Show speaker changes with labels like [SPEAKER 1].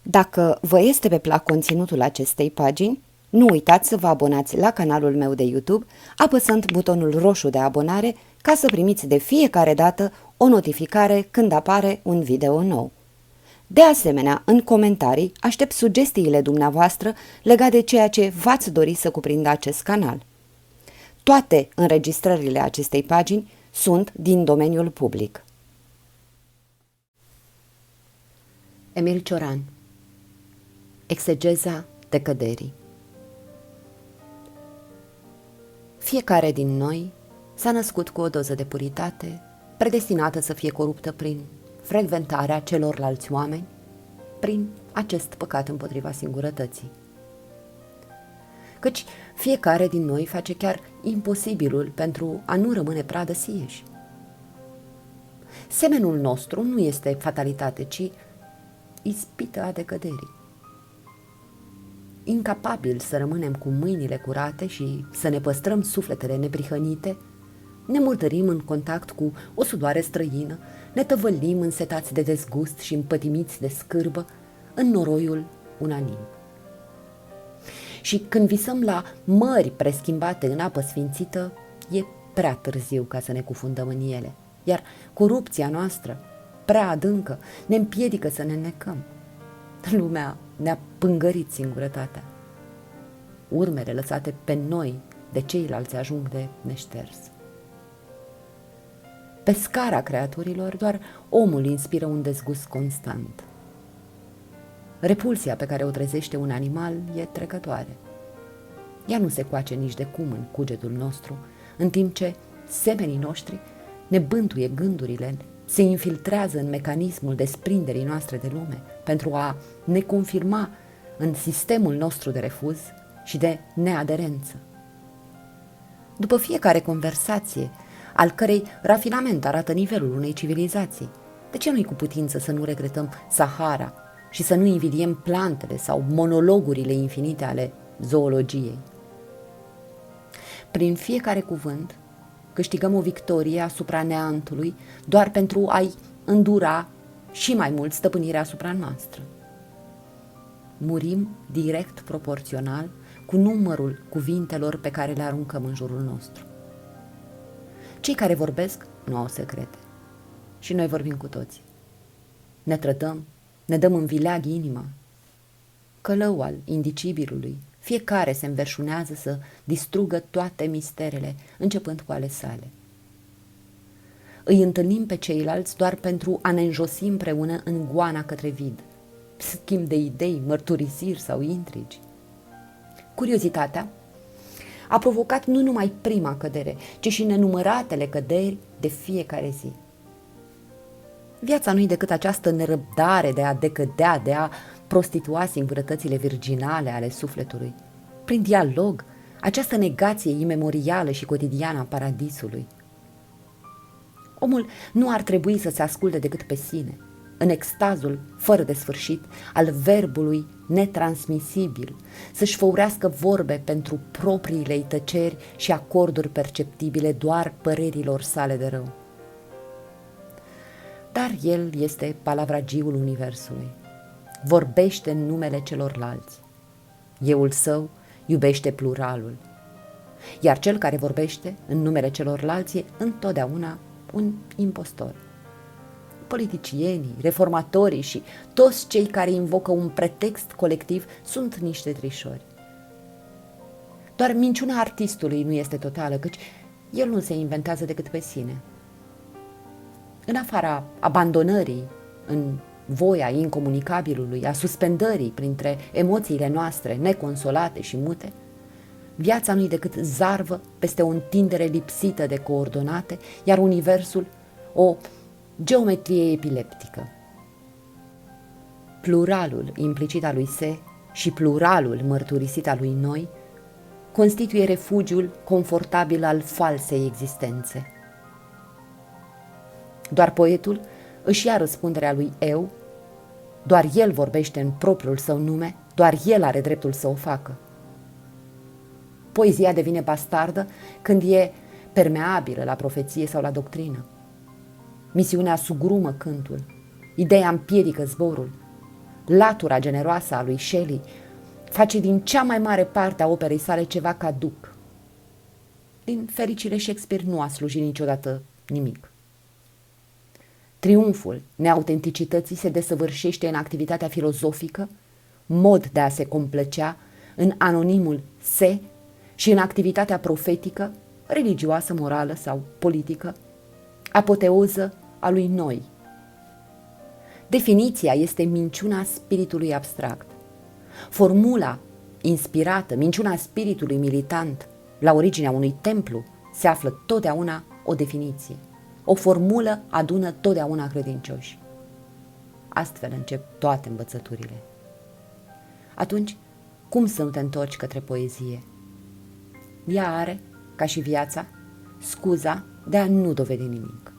[SPEAKER 1] Dacă vă este pe plac conținutul acestei pagini, nu uitați să vă abonați la canalul meu de YouTube, apăsând butonul roșu de abonare ca să primiți de fiecare dată o notificare când apare un video nou. De asemenea, în comentarii aștept sugestiile dumneavoastră legate de ceea ce v-ați dori să cuprindă acest canal. Toate înregistrările acestei pagini sunt din domeniul public. Emil Cioran. Exegeza decăderii. Fiecare din noi s-a născut cu o doză de puritate, predestinată să fie coruptă prin frecventarea celorlalți oameni, prin acest păcat împotriva singurătății. Căci fiecare din noi face chiar imposibilul pentru a nu rămâne pradă sieși. Semenul nostru nu este fatalitate, ci ispită a decăderii. Incapabil să rămânem cu mâinile curate și să ne păstrăm sufletele neprihănite, ne murdărim în contact cu o sudoare străină, ne tăvălim însetați de dezgust și împătimiți de scârbă în noroiul unanim. Și când visăm la mări preschimbate în apă sfințită, e prea târziu ca să ne cufundăm în ele, iar corupția noastră, prea adâncă, ne împiedică să ne înnecăm. Lumea ne-a pângărit singurătatea. Urmele lăsate pe noi de ceilalți ajung de neșters. Pe scara creaturilor, doar omul inspiră un dezgust constant. Repulsia pe care o trezește un animal e trecătoare. Ea nu se coace nici de cum în cugetul nostru, în timp ce semenii noștri ne bântuie gândurile, se infiltrează în mecanismul desprinderii noastre de lume pentru a ne confirma în sistemul nostru de refuz și de neaderență. După fiecare conversație, al cărei rafinament arată nivelul unei civilizații, de ce nu-i cu putință să nu regretăm Sahara și să nu invidiem plantele sau monologurile infinite ale zoologiei? Prin fiecare cuvânt câștigăm o victorie asupra neantului doar pentru a-i îndura și mai mult stăpânirea asupra noastră. Murim direct proporțional cu numărul cuvintelor pe care le aruncăm în jurul nostru. Cei care vorbesc nu au secrete și noi vorbim cu toții. Ne trădăm, ne dăm în vileag inima. Călău al indicibilului, fiecare se înverșunează să distrugă toate misterele, începând cu ale sale. Îi întâlnim pe ceilalți doar pentru a ne înjosi împreună în goana către vid, schimb de idei, mărturisiri sau intrigi. Curiozitatea a provocat nu numai prima cădere, ci și nenumăratele căderi de fiecare zi. Viața nu-i decât această nerăbdare de a decădea, de a prostitua singurătățile virginale ale sufletului. Prin dialog, această negație imemorială și cotidiană a paradisului. Omul nu ar trebui să se asculte decât pe sine, în extazul fără de sfârșit al verbului netransmisibil, să-și făurească vorbe pentru propriile tăceri și acorduri perceptibile doar părerilor sale de rău. Dar el este palavragiul universului. Vorbește în numele celorlalți. Euul său iubește pluralul. Iar cel care vorbește în numele celorlalți e întotdeauna un impostor. Politicienii, reformatorii și toți cei care invocă un pretext colectiv sunt niște trișori. Doar minciuna artistului nu este totală, căci el nu se inventează decât pe sine. În afara abandonării, în voia incomunicabilului, a suspendării printre emoțiile noastre neconsolate și mute, viața nu-i decât zarvă peste o întindere lipsită de coordonate, iar universul o geometrie epileptică. Pluralul implicit al lui Se și pluralul mărturisit al lui Noi constituie refugiul confortabil al falsei existențe. Doar poetul își ia răspunderea lui Eu, doar el vorbește în propriul său nume, doar el are dreptul să o facă. Poezia devine bastardă când e permeabilă la profeție sau la doctrină. Misiunea sugrumă cântul, ideea împiedică zborul. latura generoasă a lui Shelley face din cea mai mare parte a operei sale ceva caduc. Din fericire, Shakespeare nu a slujit niciodată nimic. Triumful neautenticității se desăvârșește în activitatea filozofică, mod de a se complăcea, în anonimul se și în activitatea profetică, religioasă, morală sau politică, apoteoză a lui noi. Definiția este minciuna spiritului abstract. Formula inspirată, minciuna spiritului militant, la originea unui templu, se află totdeauna o definiție. O formulă adună totdeauna credincioși. Astfel încep toate învățăturile. Atunci, cum să nu te întorci către poezie? Ea are, ca și viața, scuza de a nu dovedi nimic.